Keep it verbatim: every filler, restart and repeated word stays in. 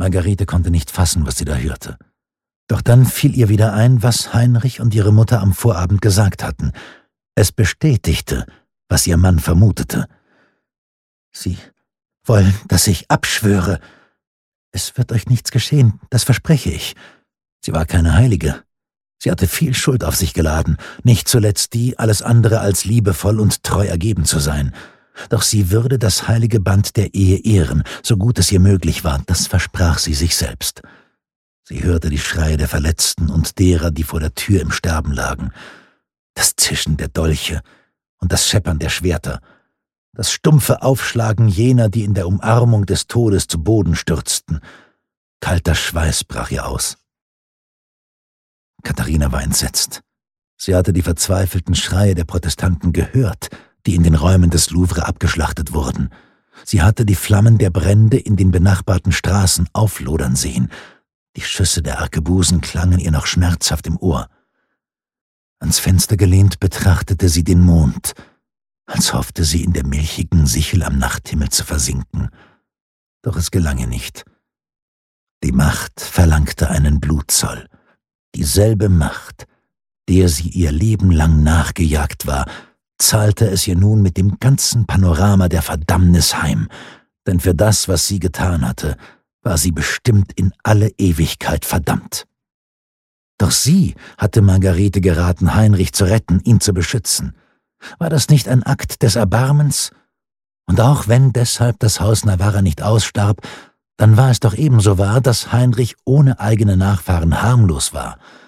Margarete konnte nicht fassen, was sie da hörte. Doch dann fiel ihr wieder ein, was Heinrich und ihre Mutter am Vorabend gesagt hatten. Es bestätigte, was ihr Mann vermutete. »Sie wollen, dass ich abschwöre. Es wird euch nichts geschehen, das verspreche ich.« Sie war keine Heilige. Sie hatte viel Schuld auf sich geladen, nicht zuletzt die, alles andere als liebevoll und treu ergeben zu sein. Doch sie würde das heilige Band der Ehe ehren, so gut es ihr möglich war, das versprach sie sich selbst. Sie hörte die Schreie der Verletzten und derer, die vor der Tür im Sterben lagen, das Zischen der Dolche und das Scheppern der Schwerter, das stumpfe Aufschlagen jener, die in der Umarmung des Todes zu Boden stürzten. Kalter Schweiß brach ihr aus. Katharina war entsetzt. Sie hatte die verzweifelten Schreie der Protestanten gehört, die in den Räumen des Louvre abgeschlachtet wurden. Sie hatte die Flammen der Brände in den benachbarten Straßen auflodern sehen. Die Schüsse der Arkebusen klangen ihr noch schmerzhaft im Ohr. Ans Fenster gelehnt betrachtete sie den Mond, als hoffte sie in der milchigen Sichel am Nachthimmel zu versinken. Doch es gelang ihr nicht. Die Macht verlangte einen Blutzoll. Dieselbe Macht, der sie ihr Leben lang nachgejagt war, zahlte es ihr nun mit dem ganzen Panorama der Verdammnis heim, denn für das, was sie getan hatte, war sie bestimmt in alle Ewigkeit verdammt. Doch sie hatte Margarete geraten, Heinrich zu retten, ihn zu beschützen. War das nicht ein Akt des Erbarmens? Und auch wenn deshalb das Haus Navarra nicht ausstarb, dann war es doch ebenso wahr, dass Heinrich ohne eigene Nachfahren harmlos war.